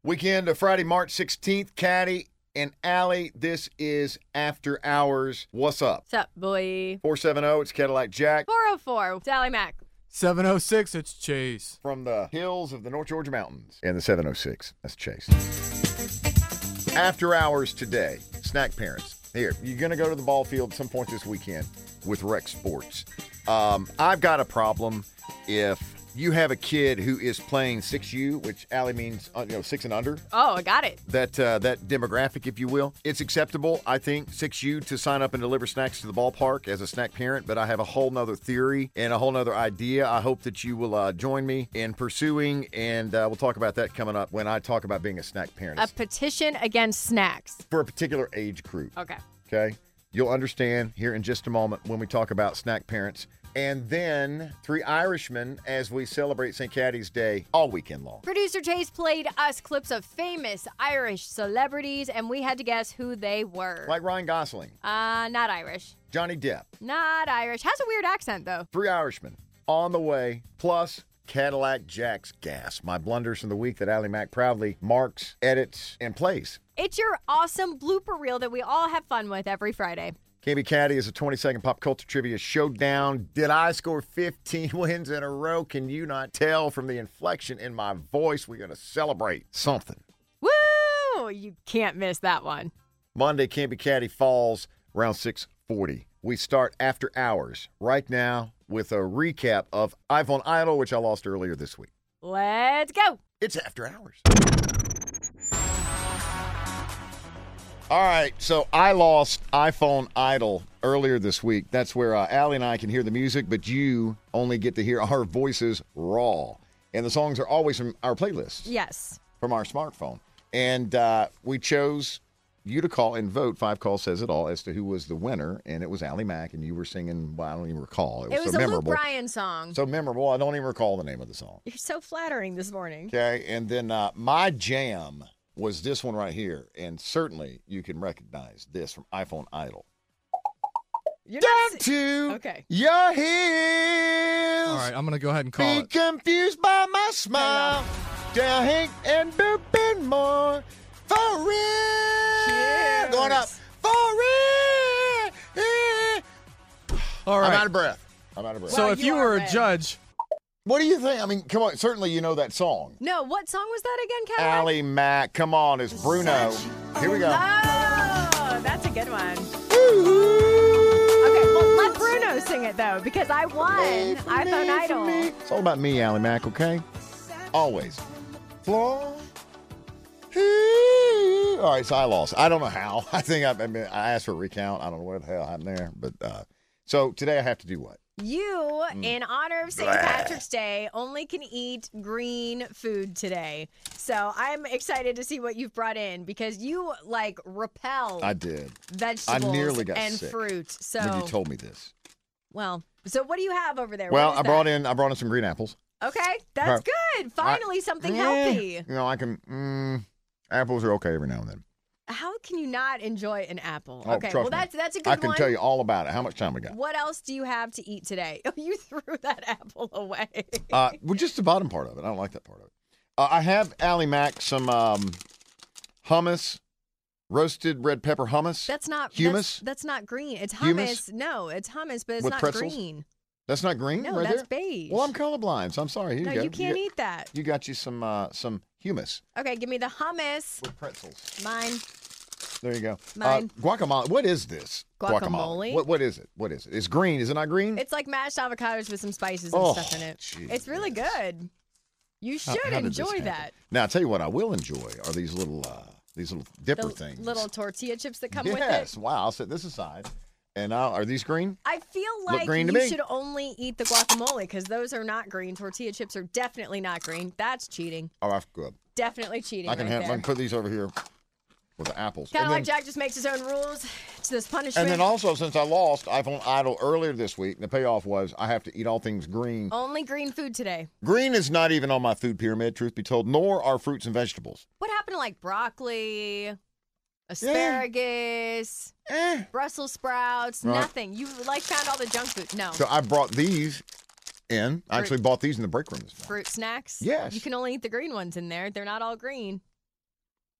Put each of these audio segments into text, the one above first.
Weekend of Friday, March 16th. Caddy and Allie, this is After Hours. What's up? What's up, boy? 470, it's Cadillac Jack. 404, Sally Mac. 706, it's Chase. From the hills of the North Georgia mountains. And the 706, that's Chase. After Hours today, snack parents. Here, you're going to go to the ball field at some point this weekend with Rec Sports. I've got a problem if you have a kid who is playing 6U, which Allie means 6 and under. Oh, I got it. That demographic, if you will. It's acceptable, I think, 6U to sign up and deliver snacks to the ballpark as a snack parent, but I have a whole nother theory and a whole nother idea I hope that you will join me in pursuing, and we'll talk about that coming up when I talk about being a snack parent. A petition against snacks. For a particular age group. Okay. You'll understand here in just a moment when we talk about snack parents. And then 3 Irishmen as we celebrate St. Caddy's Day all weekend long. Producer Chase played us clips of famous Irish celebrities, and we had to guess who they were. Like Ryan Gosling. Not Irish. Johnny Depp. Not Irish. Has a weird accent, though. 3 Irishmen on the way, plus Cadillac Jack's gas. My blunders from the week that Allie Mack proudly marks, edits, and plays. It's your awesome blooper reel that we all have fun with every Friday. KB Caddy is a 20-second pop culture trivia showdown. Did I score 15 wins in a row? Can you not tell from the inflection in my voice? We're going to celebrate something. Woo! You can't miss that one. Monday, KB Caddy falls around 6:40. We start After Hours right now with a recap of iPhone Idol, which I lost earlier this week. Let's go. It's After Hours. All right, so I lost iPhone Idol earlier this week. That's where Allie and I can hear the music, but you only get to hear our voices raw. And the songs are always from our playlists. Yes. From our smartphone. And we chose you to call and vote. 5 Calls Says It All as to who was the winner. And it was Allie Mack, and you were singing, well, I don't even recall. It was so a memorable. Luke Bryan song. So memorable, I don't even recall the name of the song. You're so flattering this morning. Okay, and then my jam was this one right here, and certainly you can recognize this from iPhone Idol. You're Down to your heels. All right, I'm going to go ahead and call Be it. confused by my smile. Down Hank and booping more. For real. Cheers. Going up. For real. All right. I'm out of breath. So Well, if you you are were a red. judge, What do you think? I mean, come on. Certainly you know that song. No, what song was that again, Cadillac? Allie Mack. Come on. It's Bruno. Here we go. Oh, that's a good one. Okay, well, let Bruno sing it, though, because I won iPhone Idol. It's all about me, Allie Mack, okay? Always. Floor. All right, so I lost. I don't know how. I asked for a recount. I don't know what the hell happened there. But so today I have to do what? You, in honor of St. Patrick's Day, only can eat green food today. So I'm excited to see what you've brought in because you, repel I did. vegetables I nearly got and sick fruit. So, when you told me this. well, so what do you have over there? Well, What is I that? brought in some green apples. Okay, that's good. Finally, something healthy. You know, I can. Apples are okay every now and then. How can you not enjoy an apple? Oh, Okay, trust well, me. that's a good I can one. tell you all about it. How much time we got? What else do you have to eat today? Oh, you threw that apple away. Well, just the bottom part of it. I don't like that part of it. I have Allie Mack some hummus, roasted red pepper hummus. That's not hummus. That's not green. It's Hummus? hummus. No, it's hummus, but it's With not pretzels? green. That's not green. No, right that's there? beige. Well, I'm colorblind, so I'm sorry. Here No, you go. you can't eat that. You got you some hummus Okay, give me the hummus. with pretzels. Mine. There you go. Mine. Guacamole. What is this? Guacamole? What is it? What is it? It's green. Is it not green? It's like mashed avocados with some spices and Oh, stuff in it. geez, It's really yes. good. You How- should how did this enjoy happen? that. Now, I'll tell you what I will enjoy are these little dipper The things. little tortilla chips that come with Yes. it. Wow. I'll set this aside. And are these green? I feel Look like green to you me. should only eat the guacamole because those are not green. Tortilla chips are definitely not green. That's cheating. Oh, that's good. Definitely cheating. I can right I there. can put these over here with the apples. Kind of And like then- Jack just makes his own rules. It's this punishment. And then also, since I lost iPhone Idol earlier this week, the payoff was I have to eat all things green. Only green food today. Green is not even on my food pyramid, truth be told, nor are fruits and vegetables. What happened to like broccoli, asparagus, Brussels sprouts? Right. Nothing. You found all the junk food. No. So I brought these in. I actually bought these in the break room this morning. Fruit snacks? Yes. You can only eat the green ones in there. They're not all green.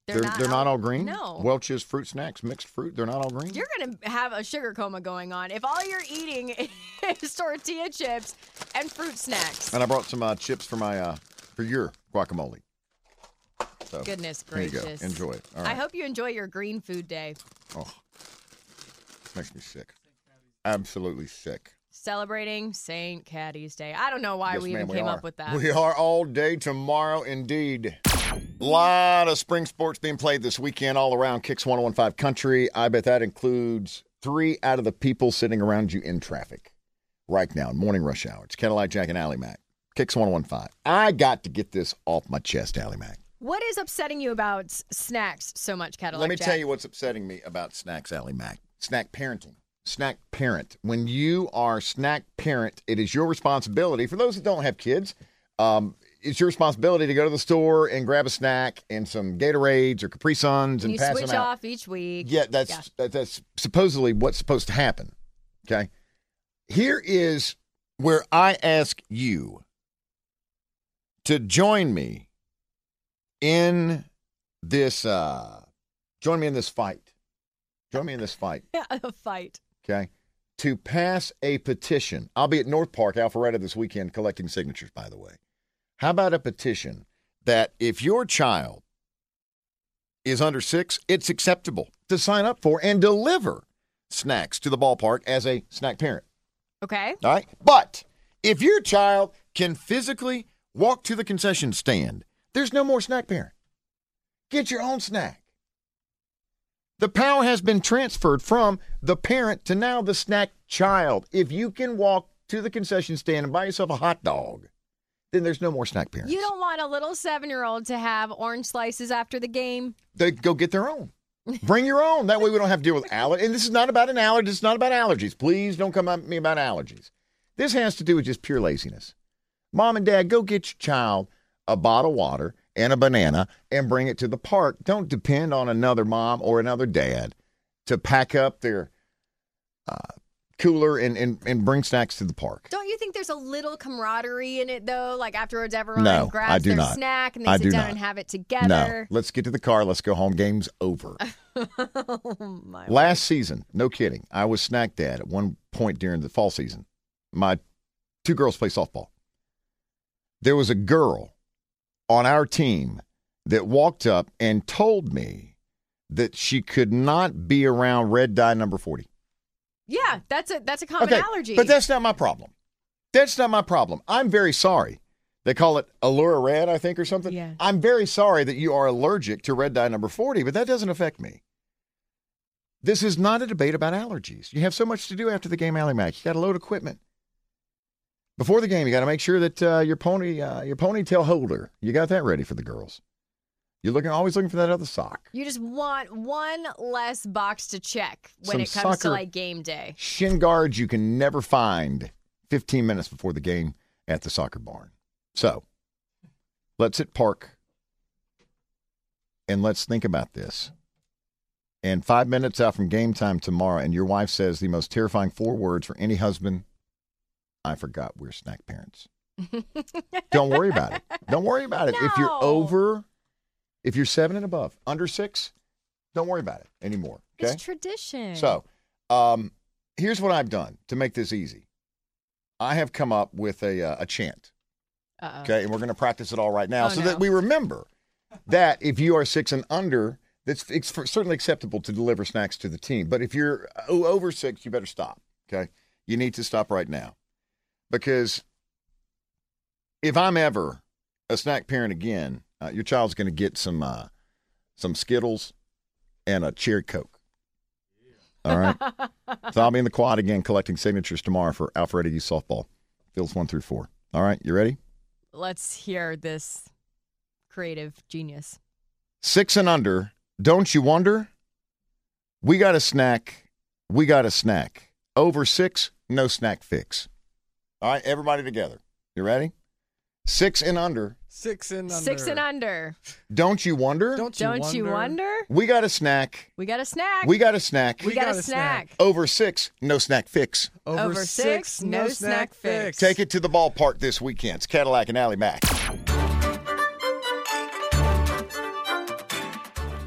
They're not all green? No. Welch's fruit snacks, mixed fruit, they're not all green? You're going to have a sugar coma going on if all you're eating is tortilla chips and fruit snacks. And I brought some chips for your guacamole. So, Goodness there you gracious. go. Enjoy it. All right. I hope you enjoy your green food day. Oh, makes me sick. Absolutely sick. Celebrating St. Caddy's Day. I don't know why Yes, we ma'am, even came up with that. We are all day tomorrow, indeed. A lot of spring sports being played this weekend all around Kicks 101.5 Country. I bet that includes 3 out of the people sitting around you in traffic right now in morning rush hour. It's Cadillac Jack and Allie Mac. Kicks 101.5. I got to get this off my chest, Allie Mac. What is upsetting you about snacks so much, Cadillac Let me Jack? tell you what's upsetting me about snacks, Allie Mac. Snack parenting. Snack parent. When you are snack parent, it is your responsibility. For those that don't have kids, it's your responsibility to go to the store and grab a snack and some Gatorades or Capri Suns and you pass switch them out. off each week. Yeah, that's supposedly what's supposed to happen. Okay? Here is where I ask you to join me in this fight. Join me in this fight. A fight. Okay, to pass a petition. I'll be at North Park, Alpharetta, this weekend collecting signatures, by the way. How about a petition that if your child is under 6, it's acceptable to sign up for and deliver snacks to the ballpark as a snack parent. Okay. All right? But if your child can physically walk to the concession stand, there's no more snack parent. Get your own snack. The power has been transferred from the parent to now the snack child. If you can walk to the concession stand and buy yourself a hot dog, then there's no more snack parents. You don't want a little 7-year-old to have orange slices after the game? They go get their own. Bring your own. That way we don't have to deal with allergies. And this is not about an allergy. It's not about allergies. Please don't come at me about allergies. This has to do with just pure laziness. Mom and Dad, go get your child a bottle of water and a banana and bring it to the park. Don't depend on another mom or another dad to pack up their cooler and bring snacks to the park. Don't you think there's a little camaraderie in it, though? Like afterwards, everyone No, grabs I do their not. snack and I they do sit down not. and have it No, together. let's get to the car. Let's go home. Game's over. Oh, my Last season, no kidding, I was snack dad at one point during the fall season. My 2 girls play softball. There was a girl on our team that walked up and told me that she could not be around red dye number 40. Yeah, that's a common allergy. But that's not my problem. That's not my problem. I'm very sorry. They call it Allura Red, I think, or something. Yeah. I'm very sorry that you are allergic to red dye number 40, but that doesn't affect me. This is not a debate about allergies. You have so much to do after the game, Allie Mac. You got to load equipment. Before the game, you got to make sure that your ponytail holder, you got that ready for the girls. You're always looking for that other sock. You just want one less box to check when Some it comes to soccer like game day. Shin guards you can never find 15 minutes before the game at the soccer barn. So, let's hit park and let's think about this. And 5 minutes out from game time tomorrow, and your wife says the most terrifying 4 words for any husband, I forgot we're snack parents. Don't worry about it. Don't worry about it. No. If you're 7 and above, under 6, don't worry about it anymore. Okay? It's tradition. So, here's what I've done to make this easy. I have come up with a chant. Uh-oh. Okay, and we're going to practice it all right now Oh, no. that we remember that if you are 6 and under, it's certainly acceptable to deliver snacks to the team. But if you're over 6, you better stop. Okay, you need to stop right now. Because if I'm ever a snack parent again, your child's going to get some Skittles and a cherry Coke. All right? So I'll be in the quad again collecting signatures tomorrow for Alpharetta Youth Softball, fields 1 through 4. All right, you ready? Let's hear this creative genius. 6 and under, don't you wonder? We got a snack. We got a snack. Over 6, no snack fix. All right, everybody together. You ready? 6 and under. 6 and under. 6 and under. Don't you wonder? Don't you wonder? We got a snack. We got a snack. We got a snack. We got a snack. Over 6, no snack fix. Over 6, no snack fix. Take it to the ballpark this weekend. It's Cadillac and Allie Mac.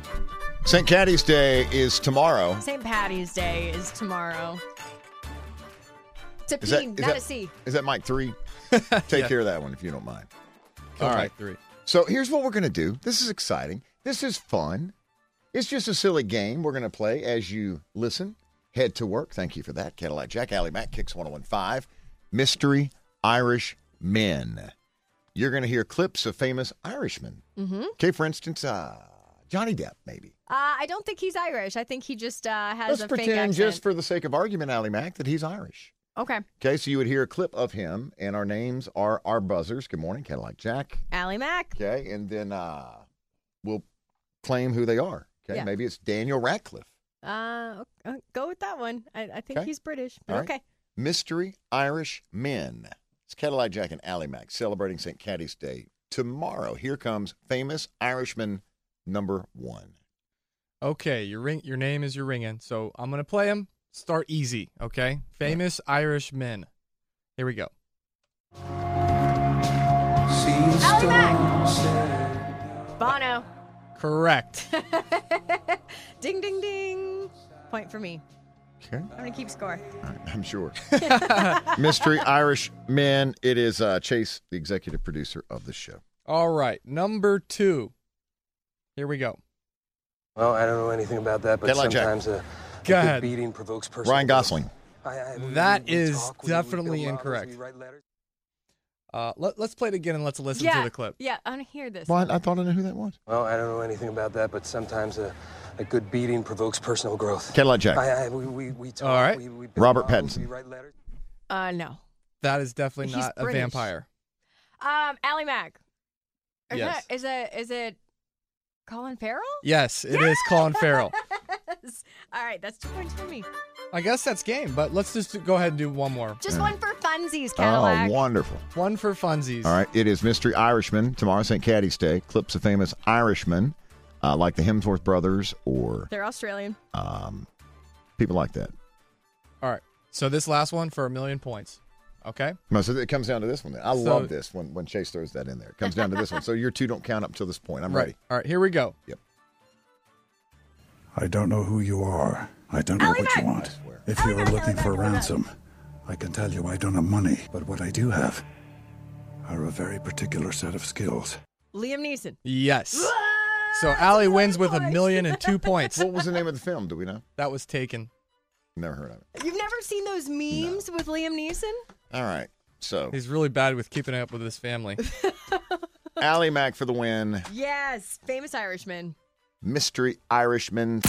St. Caddy's Day is tomorrow. St. Patty's Day is tomorrow. It's a P, not a C. Is that Mike 3? Take care of that one if you don't mind. All right. 3. So here's what we're going to do. This is exciting. This is fun. It's just a silly game we're going to play as you listen. Head to work. Thank you for that. Cadillac Jack, Allie Mack, Kicks 1015. Mystery Irish Men. You're going to hear clips of famous Irishmen. Mm-hmm. Okay, for instance, Johnny Depp, maybe. I don't think he's Irish. I think he just has Let's a fake accent. pretend, just for the sake of argument, Allie Mack, that he's Irish. Okay. Okay, so you would hear a clip of him, and our names are our buzzers. Good morning, Cadillac Jack. Allie Mack. Okay, and then we'll claim who they are. Okay, Yeah. maybe it's Daniel Radcliffe. Go with that one. I think Okay. he's British, but All right. okay. Mystery Irish Men. It's Cadillac Jack and Allie Mack celebrating St. Caddy's Day tomorrow. Here comes famous Irishman number 1. Okay, your name is your ringing. So I'm going to play him. Start easy, okay? Famous Irish men. Here we go. Allie Mack. Bono. Correct. Ding, ding, ding. Point for me. Okay, I'm going to keep score. I'm sure. Mystery Irish Men. It is Chase, the executive producer of the show. All right, number 2. Here we go. Well, I don't know anything about that, but Cadillac Jack. sometimes a Go good ahead. beating provokes personal Ryan growth. Gosling. That We is talk, we definitely build models, incorrect. we write letters. Let's play it again and let's listen yeah. to the clip. Yeah, I want to hear this. Well, I thought I knew who that was. Well, I don't know anything about that, but sometimes a good beating provokes personal growth. Cadillac Jack. We talk, All right. we build Robert models, Pattinson. We write letters. No. That is definitely He's not a British. vampire. Allie Mack. Yes. Is it Colin Farrell? Yes, it is Colin Farrell. Yes. All right, that's 2 points for me. I guess that's game, but let's just go ahead and do one more. Just one for funsies, Cadillac. Oh, wonderful. One for funsies. All right, it is Mystery Irishman. Tomorrow, St. Caddy's Day. Clips of famous Irishmen, like the Hemsworth brothers or They're Australian. people like that. All right. So this last one for 1,000,000 points. Okay? No, so it comes down to this one then. I So- love this when Chase throws that in there. It comes down to this one. So your 2 don't count up until this point. I'm ready. All right, here we go. Yep. I don't know who you are. I don't know what you want. If you are looking for ransom, I can tell you I don't have money. But what I do have are a very particular set of skills. Liam Neeson. Yes. So Allie wins with 1,000,002 points. What was the name of the film? Do we know? That was taken. Never heard of it. You've never seen those memes with Liam Neeson? All right. So He's really bad with keeping up with his family. Allie Mack for the win. Yes. Famous Irishman. Mystery Irishman.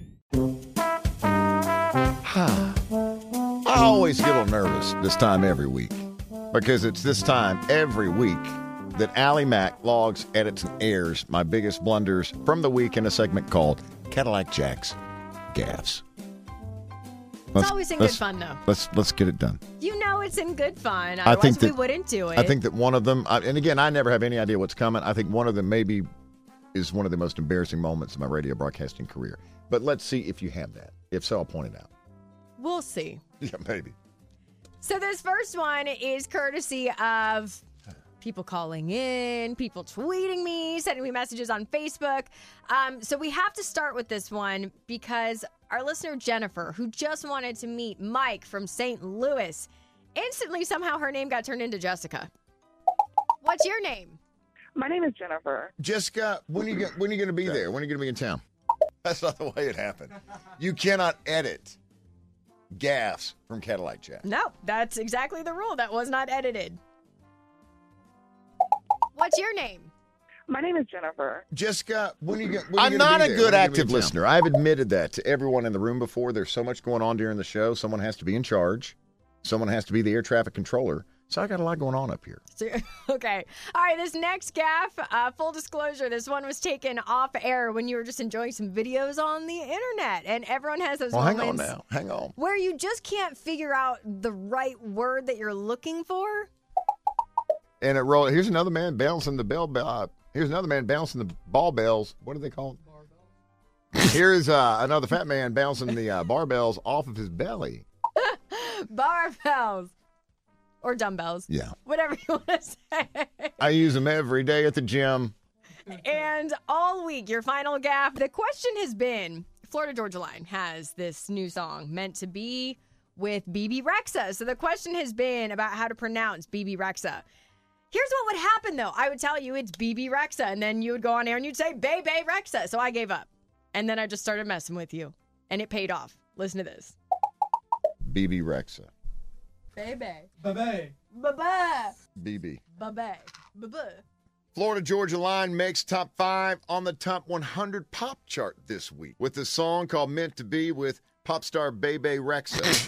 I always get a little nervous this time every week because it's this time every week that Allie Mack logs, edits, and airs my biggest blunders from the week in a segment called Cadillac Jack's Gaffes. It's always in good fun, though. Let's get it done. You know it's in good fun. I think Otherwise, we that- wouldn't do it. I think that one of them, and again, I never have any idea what's coming. I think one of them maybe is one of the most embarrassing moments of my radio broadcasting career. But let's see if you have that. If so, I'll point it out. We'll see. Yeah, maybe. So this first one is courtesy of people calling in, people tweeting me, sending me messages on Facebook. So we have to start with this one because our listener Jennifer, who just wanted to meet Mike from St. Louis, instantly somehow her name got turned into Jessica. What's your name? My name is Jennifer. Jessica, when are you going to be there? When are you going to be in town? That's not the way it happened. You cannot edit gaffes from Cadillac Jack. No, that's exactly the rule. That was not edited. What's your name? My name is Jennifer. Jessica, I'm not a good active listener. I've admitted that to everyone in the room before. There's so much going on during the show. Someone has to be in charge. Someone has to be the air traffic controller. So I got a lot going on up here. Okay. All right, this next gaffe, full disclosure, this one was taken off air when you were just enjoying some videos on the internet. And everyone has those Well, hang moments on now. Hang on. where you just can't figure out the right word that you're looking for. And it rolled. Here's another man bouncing the bell. Here's another man bouncing the ball bells. What do they call them? Here's another fat man bouncing the barbells off of his belly. Barbells. Or dumbbells. Yeah. Whatever you want to say. I use them every day at the gym. And all week, your final gaffe. The question has been, Florida Georgia Line has this new song, Meant to Be, with BB Rexa. So the question has been about how to pronounce BB Rexa. Here's what would happen, though. I would tell you it's BB Rexa, and then you would go on air and you'd say, Bebe Rexa. So I gave up. And then I just started messing with you. And it paid off. Listen to this. BB Rexa. Bebe. Bye-bye. Bye-bye. BB. Bye-bye. Bye-bye. Florida Georgia Line makes top 5 on the top 100 pop chart this week with a song called Meant to Be with pop star Bebe Rexa.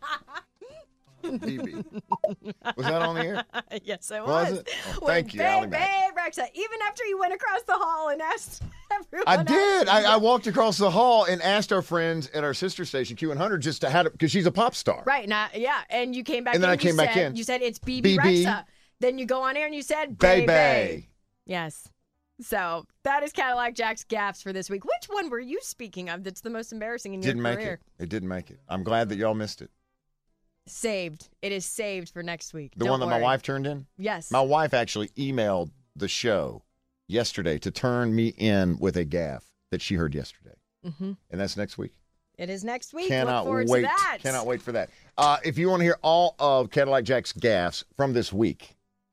BB. Was that on the air? Yes, it Was was. it? Oh, thank you, Allie Bebe Mae. Rexa. Even after you went across the hall and asked everyone. I did. I walked across the hall and asked our friends at our sister station, Q100, just to have it because she's a pop star. Right. Now, yeah. And you came back And then I came back in. You said it's BB BB. Rexa. Then you go on air and you said Bebe. Yes. So that is Cadillac Jack's gaffes for this week. Which one were you speaking of that's the most embarrassing in your Didn't career? make it. It didn't make it. I'm glad that y'all missed it. Saved. It is saved for next week. The Don't one that my worry. wife turned in? Yes. My wife actually emailed the show yesterday to turn me in with a gaffe that she heard yesterday. Mm-hmm. And that's next week. It is next week. Cannot Look forward wait. to that. Cannot wait for that. If you want to hear all of Cadillac Jack's gaffes from this week,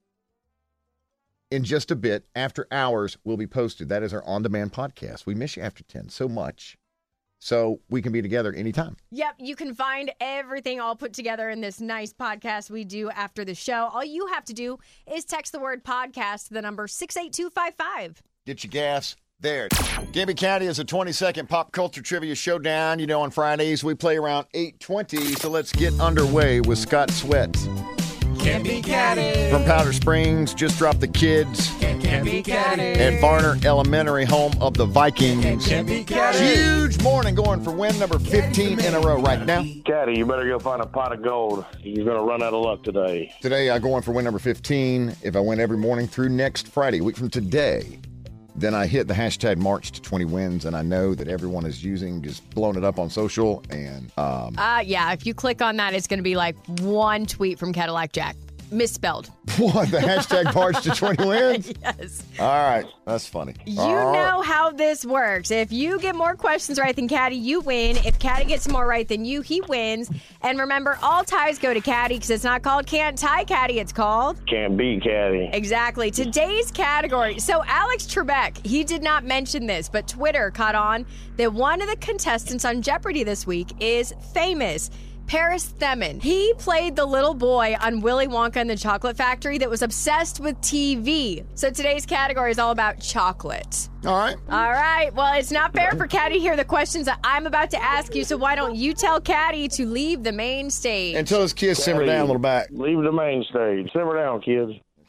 in just a bit, After Hours will be posted. That is our on-demand podcast. We miss you after 10 so much, so we can be together anytime. Yep, you can find everything all put together in this nice podcast we do after the show. All you have to do is text the word podcast to the number 68255. Get your gaffes there. Gibby Caddy is a 20-second pop culture trivia showdown. You know, on Fridays we play around 8:20, so let's get underway with Scott Sweat. Can't be catty. From Powder Springs, just dropped the kids Can't be catty. at Varner Elementary, home of the Vikings. Can't be catty. Huge morning going for win number 15 in a row right now. Caddy, you better go find a pot of gold. You're going to run out of luck today. Today I go in for win number 15. If I win every morning through next Friday, a week from today, then I hit the hashtag March to 20 wins, and I know that everyone is just blowing it up on social. And Yeah, if you click on that, it's going to be like one tweet from Cadillac Jack. Misspelled. what, the hashtag March to 20 wins? Yes. All right, that's funny. You All right. know how this works. If you get more questions right than Caddy, you win. If Caddy gets more right than you, he wins. And remember, all ties go to Caddy because it's not called Can't Tie Caddy. It's called Can't beat Caddy. Exactly. Today's category. So Alex Trebek, he did not mention this, but Twitter caught on that one of the contestants on Jeopardy this week is famous. Paris Themin. He played the little boy on Willy Wonka and the Chocolate Factory that was obsessed with TV. So today's category is all about chocolate. All right. All right. Well, it's not fair for Caddy to hear the questions that I'm about to ask you, so why don't you tell Caddy to leave the main stage? And tell his kids simmer down a little back. Leave the main stage. Simmer down, kids.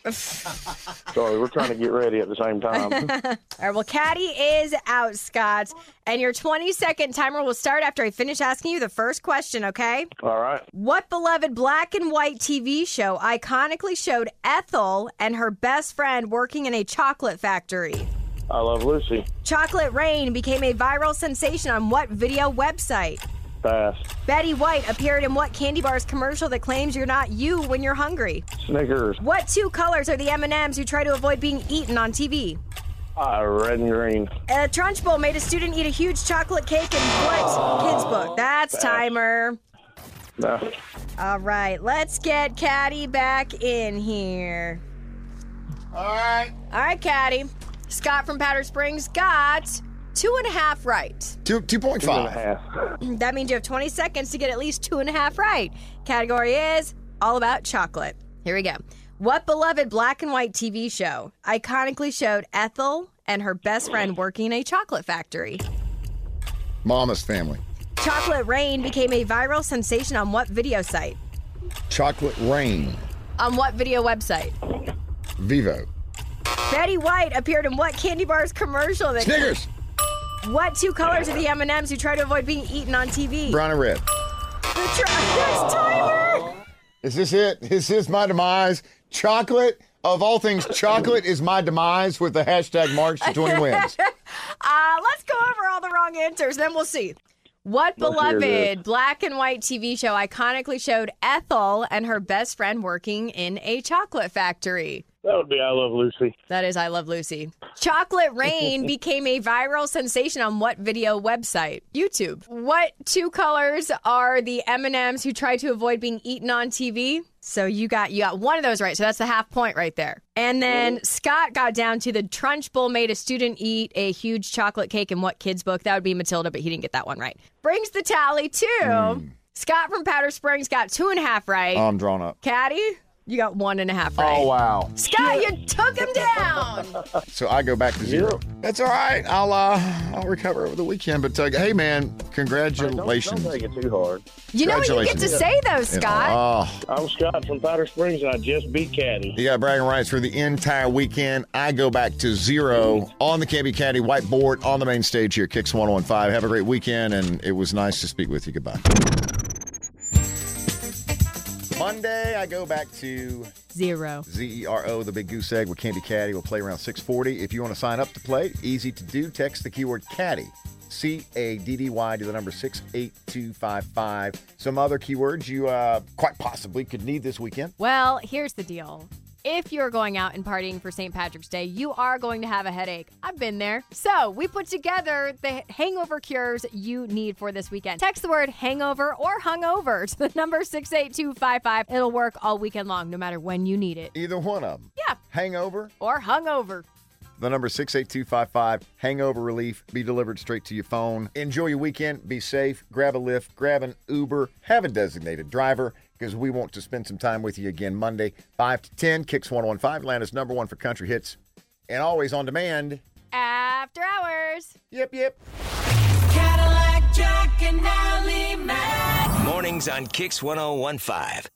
Sorry, we're trying to get ready at the same time. All right, well, Caddy is out, Scott. And your 20-second timer will start after I finish asking you the first question, okay? All right. What beloved black and white TV show iconically showed Ethel and her best friend working in a chocolate factory? I Love Lucy. Chocolate Rain became a viral sensation on what video website? Pass. Betty White appeared in what candy bar's commercial that claims you're not you when you're hungry? Snickers. What two colors are the M&Ms who try to avoid being eaten on TV? Red and green. A Trunchbull made a student eat a huge chocolate cake in what kid's book? That's timer. No. All right, let's get Caddy back in here. All right. All right, Caddy. Scott from Powder Springs got 2.5 right. 2.5. 2.5. That means you have 20 seconds to get at least 2.5 right. Category is all about chocolate. Here we go. What beloved black and white TV show iconically showed Ethel and her best friend working in a chocolate factory? Mama's Family. Chocolate Rain became a viral sensation on what video site? Chocolate Rain. On what video website? Vivo. Betty White appeared in what candy bar's commercial that... Snickers. What two colors are the M&Ms who try to avoid being eaten on TV? Brown and red. That's timer! Is this it? Is this my demise? Chocolate, of all things, chocolate is my demise with the hashtag March to 20 wins. Let's go over all the wrong answers, then we'll see. What Let's hear beloved this. black and white TV show iconically showed Ethel and her best friend working in a chocolate factory? That would be I Love Lucy. That is I Love Lucy. Chocolate Rain became a viral sensation on what video website? YouTube. What two colors are the M&Ms who try to avoid being eaten on TV? So you got one of those right. So that's the half point right there. And then Scott got down to the Trunchbull made a student eat a huge chocolate cake in what kid's book? That would be Matilda, but he didn't get that one right. Brings the tally to Scott from Powder Springs got 2.5 right. I'm drawn up. Caddy, you got 1.5 right. Oh, wow. Scott, you took him down. So I go back to 0. That's all right. I'll recover over the weekend. But hey, man, congratulations. Don't make it too hard. You know what you get to say, though, Scott? I'm Scott from Powder Springs, and I just beat Caddy. You got bragging rights for the entire weekend. I go back to 0 on the Can't Be Caddy whiteboard on the main stage here, Kicks 101.5. Have a great weekend, and it was nice to speak with you. Goodbye. Monday, I go back to 0. ZERO, the Big Goose Egg with Can't Be Caddy. We'll play around 6:40. If you want to sign up to play, easy to do. Text the keyword Caddy, CADDY, to the number 68255. Some other keywords you quite possibly could need this weekend. Well, here's the deal. If you're going out and partying for St. Patrick's Day, you are going to have a headache. I've been there. So we put together the hangover cures you need for this weekend. Text the word hangover or hungover to the number 68255. It'll work all weekend long, no matter when you need it. Either one of them. Yeah. Hangover or hungover. The number 68255. Hangover relief. Be delivered straight to your phone. Enjoy your weekend. Be safe. Grab a Lyft. Grab an Uber. Have a designated driver, because we want to spend some time with you again Monday, 5 to 10. Kicks 101.5, Atlanta's number 1 for country hits. And always on demand. After hours. Yep. Cadillac Jack and Ally Mac. Mornings on Kicks 101.5.